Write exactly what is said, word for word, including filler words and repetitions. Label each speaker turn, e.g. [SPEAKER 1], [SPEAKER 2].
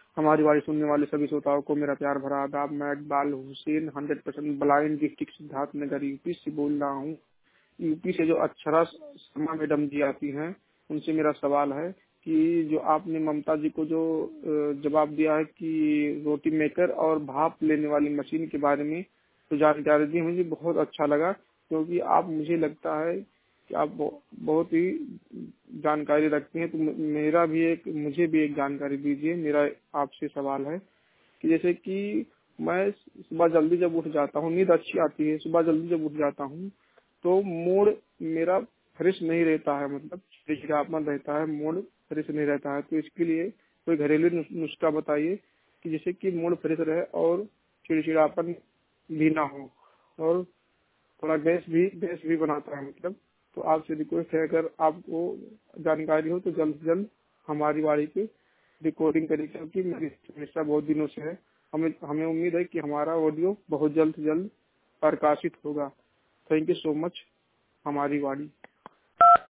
[SPEAKER 1] हमारी बारी सुनने वाले सभी श्रोताओं को मेरा प्यार भरा आदाब। मैं Iqbal Hussain hundred percent blind district Siddharthnagar UP से बोल रहा हूँ। यूपी से जो अक्षरा शर्मा मैडम जी आती हैं, उनसे मेरा सवाल है कि जो आपने ममता जी को जो अ, जवाब दिया है कि रोटी मेकर और भाप लेने वाली मशीन के बारे में जो जानकारी दी, मुझे बहुत अच्छा लगा, क्योंकि आप, मुझे लगता है कि आप बहु- बहुत ही जानकारी रखते हैं। तो म- मेरा भी एक मुझे भी एक जानकारी दीजिए। मेरा आपसे सवाल है कि जैसे कि मैं सुबह जल्दी जब उठ जाता हूँ, नींद अच्छी आती है, सुबह जल्दी जब उठ जाता हूँ तो मूड मेरा फ्रेश नहीं रहता है, मतलब चिड़चिड़ापन रहता है, मूड फ्रेश नहीं रहता है। तो इसके लिए कोई घरेलू नुस- नुस्खा बताइए कि जिससे कि मूड फ्रेश रहे और चिड़चिड़ापन भी ना हो, और थोड़ा गैस भी गैस भी बनाता है मतलब। तो आपसे रिक्वेस्ट है, अगर आपको जानकारी हो तो जल्द से जल्द हमारी बारी की रिकॉर्डिंग करिए, क्योंकि मेरी समस्या बहुत दिनों से है। हमें हमें उम्मीद है कि हमारा ऑडियो बहुत जल्द से जल्द प्रकाशित होगा। Thank you so much. हमारी बारी।